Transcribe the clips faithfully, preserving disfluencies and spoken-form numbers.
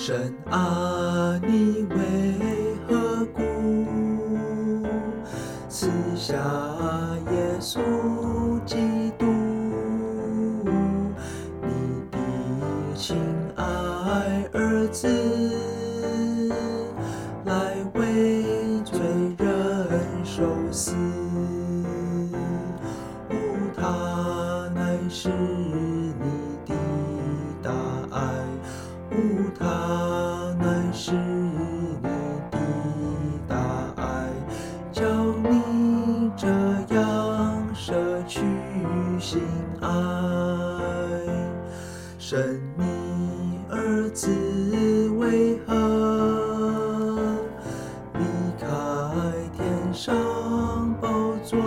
神啊，你为何故赐下耶稣基督？你的亲爱儿子，来为罪人受死。哦，他乃是你的大爱。哦，他乃是你的大爱，叫你这样舍去心爱。神，你儿子为何离开天上宝座，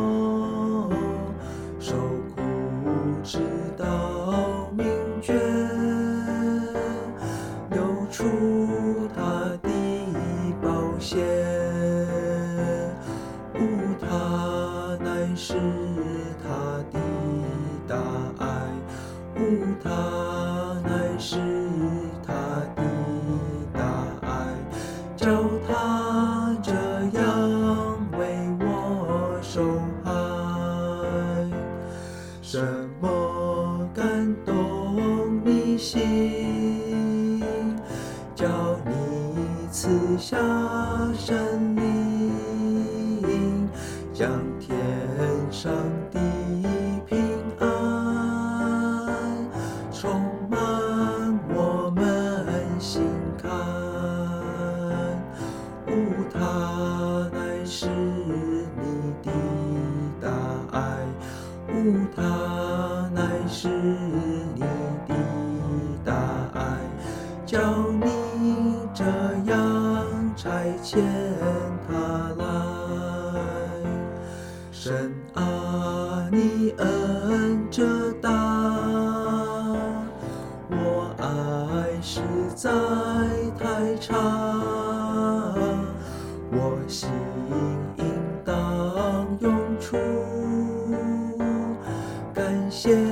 受苦直到明觉，流出他的宝血？哦，他乃是他的大爱。哦，他乃是他的大爱，叫他这样为我受害。什么感动你心，叫你赐下神灵，将天上的平安充满我们心坎。哦，他乃是你的大爱。哦，他乃是你的大爱，叫你这样差遣他来。神啊，你恩这大，我爱实在太长，我心应当永处感谢